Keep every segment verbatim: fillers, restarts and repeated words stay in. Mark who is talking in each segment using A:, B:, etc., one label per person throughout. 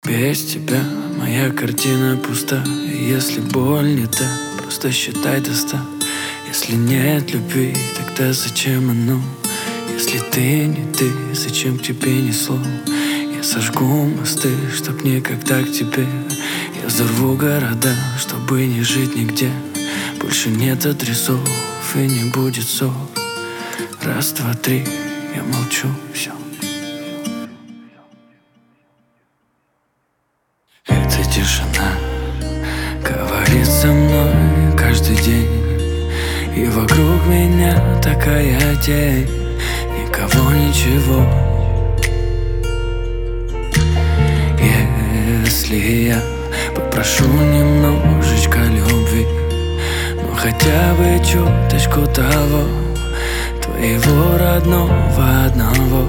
A: Без тебя моя картина пуста. И если боль не та, просто считай до ста. Если нет любви, тогда зачем оно? Если ты не ты, зачем к тебе ни слов? Я сожгу мосты, чтоб никогда к тебе. Я взорву города, чтобы не жить нигде. Больше нет адресов и не будет ссор. Раз, два, три, я молчу, все. Эта тишина говорит со мной каждый день. И вокруг меня такая тень. Никого, ничего. Если я попрошу немножечко любви, ну хотя бы чуточку того, твоего родного одного.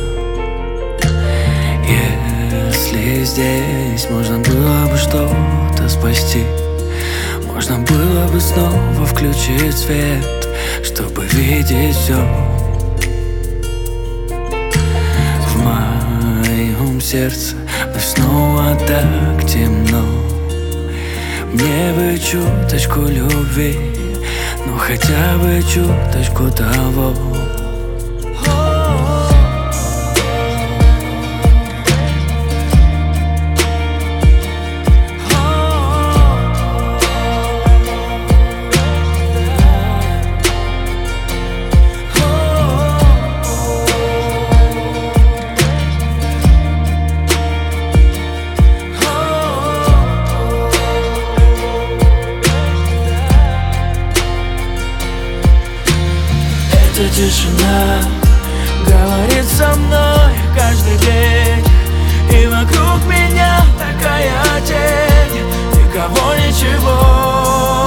A: Если здесь можно было бы что-то спасти, можно было бы снова включить свет, чтобы видеть все. В моем сердце вновь снова так темно. Мне бы чуточку любви, ну хотя бы чуточку того.
B: Эта тишина говорит со мной каждый день. И вокруг меня такая тень. Никого, ничего.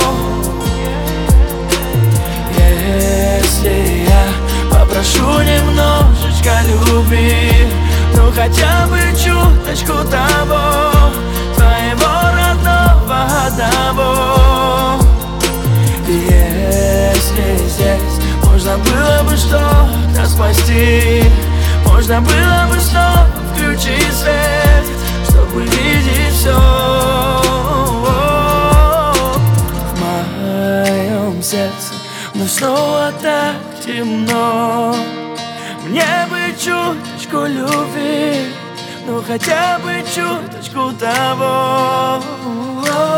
B: Если я попрошу немножечко любви, ну хотя бы чуточку того, твоего родного одного. Если здесь можно было бы что-то спасти, можно было бы снова включить свет, чтобы видеть все. В моем сердце вновь снова так темно. Мне бы чуточку любви, ну хотя бы чуточку того.